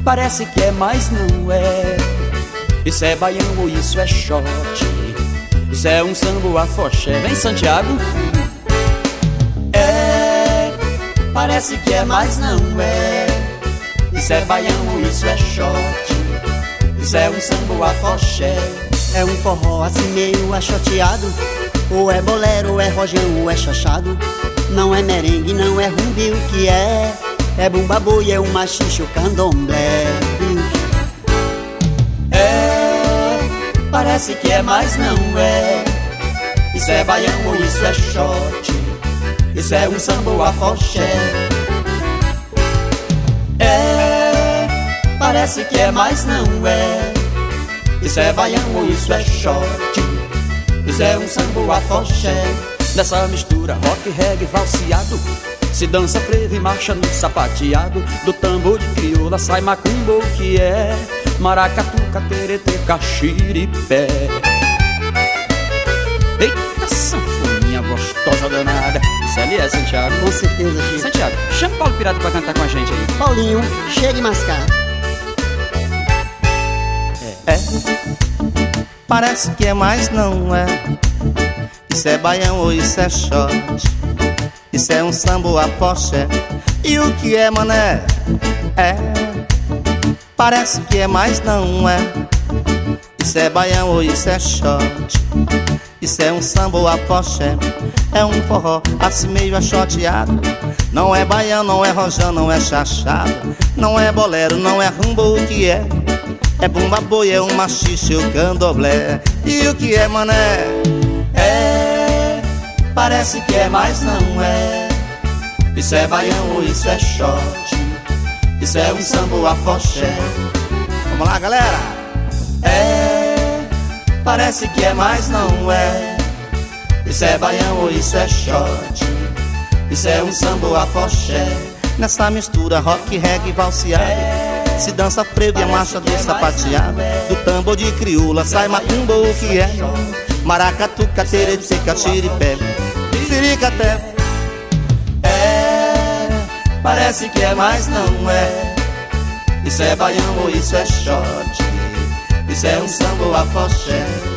Parece que é, mas não é. Isso é baião ou isso é shot? Isso é um samba ou afoxé? Vem, Santiago. É, parece que é, mas não é. Isso é baião ou isso é shot? Isso é um samba ou afoxé? É um forró assim meio achoteado, ou é bolero, ou é rojão, ou é chachado. Não é merengue, não é rumbi, o que é? É bumba boi, é um machixe, o candomblé. É, parece que é, mas não é. Isso é baião ou isso é shot? Isso é um samba ou afoxé? É, parece que é, mas não é. Isso é baião ou isso é shot? Isso é um samba ou afoxé? Nessa mistura rock, reggae, valseado, se dança frevo e marcha no sapateado. Do tambor de crioula sai macumbo, que é maracatu, cateretê, caxiripé. Eita, sanfoninha gostosa danada. Isso ali é, Santiago? Com certeza, Chico. Santiago, chama o Paulo Pirata pra cantar com a gente aí. Paulinho, chega de mascar. Parece que é, mas não é. Isso é baião ou isso é shot? Isso é um samba ou afoxé? E o que é, mané? É, parece que é, mas não é. Isso é baião ou isso é shot? Isso é um samba ou afoxé? É um forró assim meio achoteado. Não é baião, não é rojão, não é chachado. Não é bolero, não é rumbo, o que é? É bumba boi, é um machixe, o candomblé. E o que é, mané? É, parece que é, mas não é. Isso é baião ou isso é shot? Isso é um samba ou afoxé? Vamos lá, galera! É, parece que é, mas não é. Isso é baião ou isso é shot? Isso é um samba ou afoxé? Nessa mistura rock, reggae, valseado, se dança frevo e a marcha do sapateado. Do tambor de crioula sai macumbo, o que é? Maracatu, cateretê, caxiripé, siricaté. É, parece que é, mas não é. Isso é baião ou isso é shot? Isso é um samba ou afoxé?